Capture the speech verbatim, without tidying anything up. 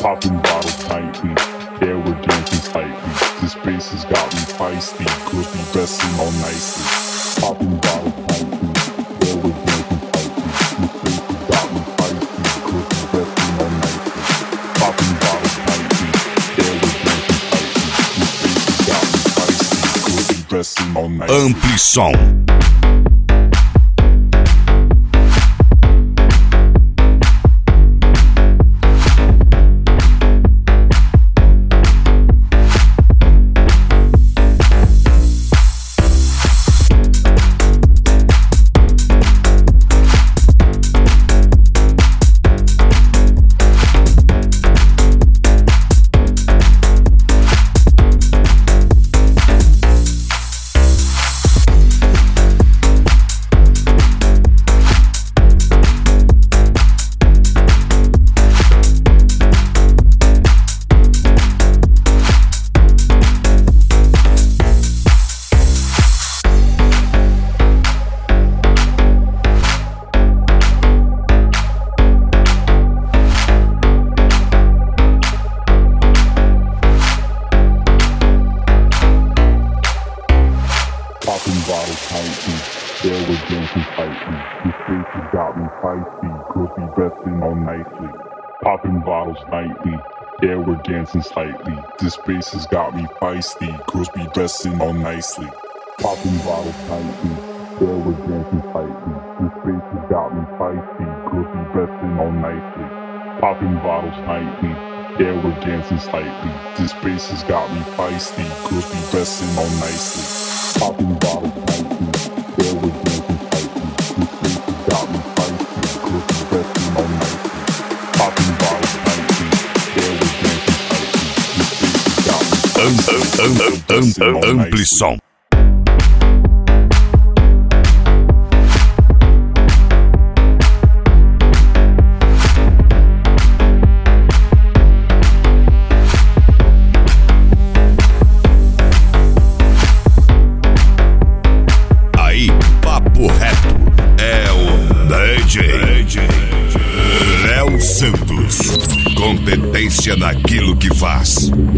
Popping bottles nightly, yeah, we're dancing slightly. This bass has got me feisty, girls be dressing all nicely. Popping bottles nightly, yeah, we're dancing slightly. This bass has got me feisty, girls be dressing all nicely. Popping bottles nightly, yeah, we're dancing slightly. This bass has got me feisty, girls be dressing all nicely. Ampli som. Popping bottles tightly, yeah, we're dancing tightly. This bass has got me feisty, girls be dressing all nicely. Popping bottles nightly, yeah, we're dancing slightly. This bass has got me feisty, girls be dressing all nicely. Popping bottles tightly, yeah, we're dancing slightly. This bass has got me feisty, girls be dressing all nicely. Popping bottles nightly, yeah, we're dancing slightly. This bass has got me feisty, girls be dressing all nicely. Popping bottles tightly, yeah, we're dancing tightly. This bass has got me feisty, girls be dressing all nicely. Popping bottles tightly, yeah, we're dancing tightly. This bass has got me feisty, girls be dressing all Ampli nicely. som. Papo reto é o D J Léo Santos. Competência naquilo que faz.